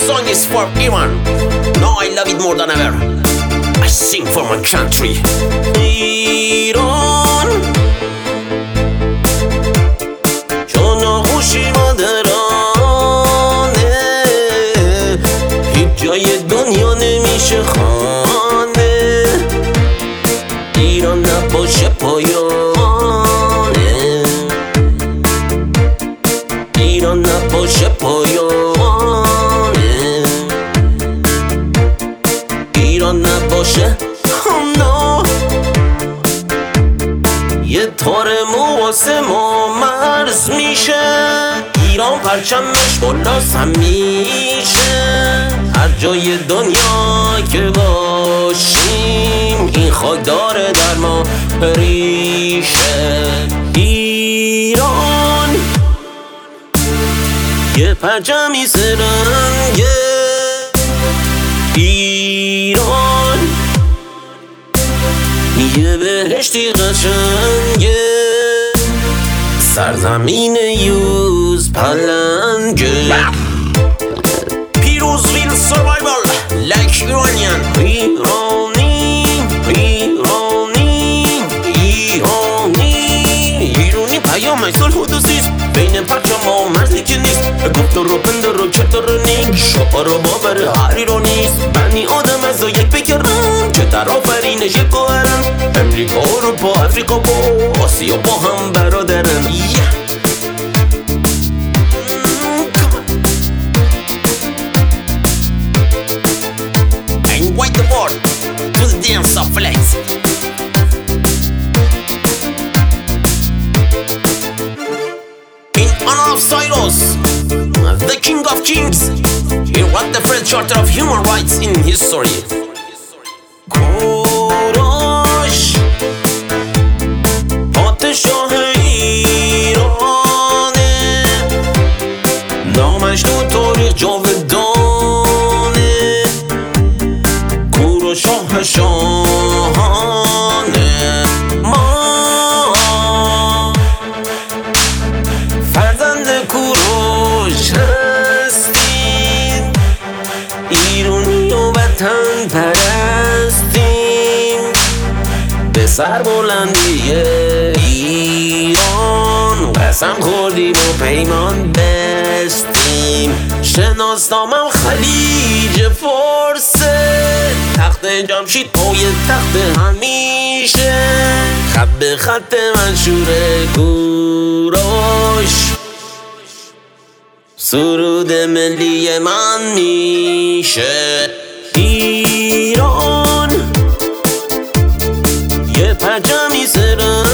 song is for Iran. Now I love it more than ever. I sing for my country. ایران چون آغوشی مادرانه، هیچ جای دنیا نمیشه خانه. ایران نباشه پایانه، ایران نباشه پایانه، ایران نباشه یه تار مو واسه ما مرز میشه. ایران پرچمش بالاست همیشه، هر جای دنیا که باشیم این خاک داره در ما ریشه. ایران یه پرچمی سرنگه، ایران یه بهشتی قشنگه، سرزمین یوز پلنگه. پیروز ویل سروایوال like Iranian. ایرانی ایرانی ایرانی ایرانی پیام صلح و دوستیست، بین پرچم و مرزی که نیست. گفت رو بند رو چطور نیک شعار رو باور هر ایرانیست. بنی آدم از یک بکرم که در آفرینش یک قهرن. امریکا اروپا افریقا با آسیا با هم برادرن. Invite the world to the dance of flags. In honor of Cyrus, the king of kings, he wrote the first charter of human rights in history. کوروش پادشاه ایرانه، نامش تو تاریخ جاودانه. کوروش شاه شاهانه، ما فرزند کوروش هستیم، ایرانی و وطن پرستیم. به سربلندی ایران قسم خوردیم و پیمان بستیم. شناسنامم خلیج فارسه، تخت جمشید پای تخت همیشه. خط به خط منشور کوروش، سرود ملی من میشه. ایران یه پرچمی سرنگه،